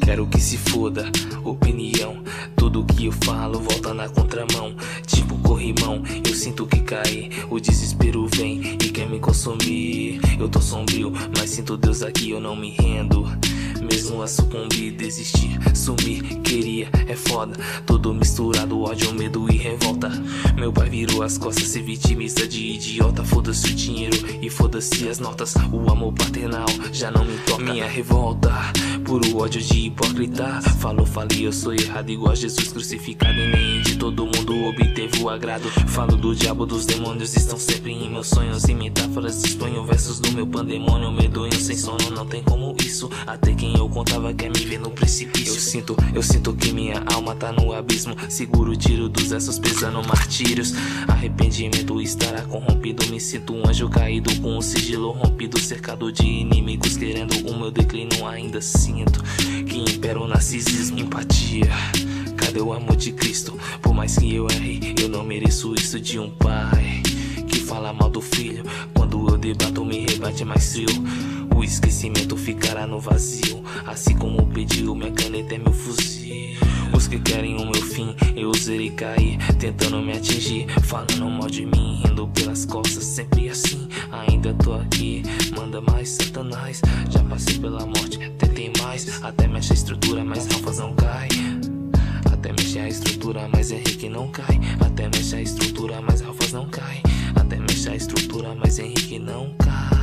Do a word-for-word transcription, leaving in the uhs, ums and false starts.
quero que se foda. Opinião, tudo que eu falo volta na contramão. Tipo corrimão, eu sinto que caí, o desespero vem e quer me consumir. Eu tô sombrio, mas sinto Deus aqui, eu não me rendo. Mesmo a sucumbir, desistir, sumir, queria, é foda. Tudo misturado, ódio, medo e revolta. Meu pai virou as costas, se vitimiza de idiota. Foda-se o dinheiro e foda-se as notas. O amor paternal já não me toca. Minha revolta, puro ódio de hipócrita. Falou, falei, eu sou errado igual Jesus crucificado. E nem de todo mundo obteve o agrado. Falo do diabo, dos demônios, estão sempre em meus sonhos. E metáforas exponho versos do meu pandemônio. Medonho, sem sono, não tem como isso. Até quem eu contava quer me ver no precipício. Eu sinto, eu sinto que minha alma tá no abismo. Seguro o tiro dos versos pesando martírios. Arrependimento estará corrompido. Me sinto um anjo caído com o sigilo rompido. Cercado de inimigos querendo o meu declínio. Ainda sinto que impera o narcisismo. Empatia, cadê o amor de Cristo? Por mais que eu erre, eu não mereço isso de um pai que fala mal do filho. Quando eu debato me rebate mais frio. O esquecimento ficará no vazio. Assim como pediu, minha caneta é meu fuzil. Os que querem o meu fim, eu userei cair, tentando me atingir, falando mal de mim, rindo pelas costas, sempre assim. Ainda tô aqui, manda mais Satanás. Já passei pela morte, tentei mais. Até mexe a estrutura, mas Ralfas não cai. Até mexe a estrutura, mas Henrique não cai. Até mexe a estrutura, mas Ralfas não cai. Até mexe a estrutura, mas Henrique não cai.